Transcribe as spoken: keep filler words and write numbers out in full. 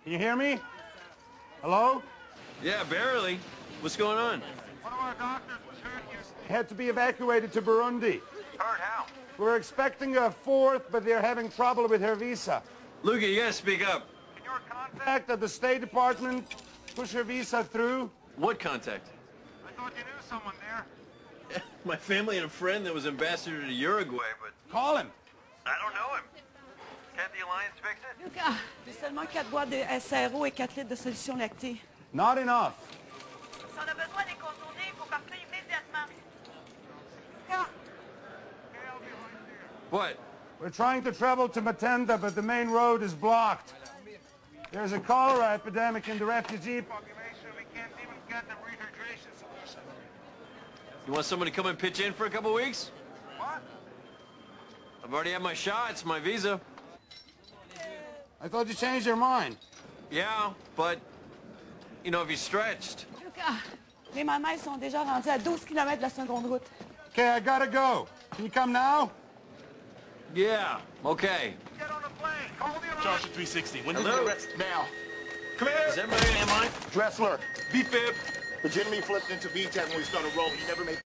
Can you hear me? Hello? Yeah, barely. What's going on? One of our doctors was hurt yesterday. Had to be evacuated to Burundi. Hurt how? We're expecting a fourth, but they're having trouble with her visa. Luca, you gotta speak up. Can your contact at the State Department push her visa through? What contact? I thought you knew someone there. My family and a friend that was ambassador to Uruguay, but... Call him. I don't know him. Can't the Alliance fix it? Lucas, j'ai seulement quatre boîtes de S R O et quatre litres de solution lactée. Not enough. Si on a besoin des contournés, il faut partir immédiatement. What? We're trying to travel to Matenda, but the main road is blocked. There's a cholera epidemic in the refugee population. We can't even get the rehydration solution. You want someone to come and pitch in for a couple weeks? What? I've already had my shots, my visa. I thought you changed your mind. Yeah, but, you know, if you stretched. Lucas, les mamans sont déjà rendus à douze kilomètres de la seconde route. Okay, I gotta go. Can you come now? Yeah, okay. Get on the plane. Call the Alliance. Charge three sixty. When did Hello? you arrest? Now. Clear. Is everybody in line? Dressler. B-fib. Legitimately flipped into V TEC when we started rolling. You never made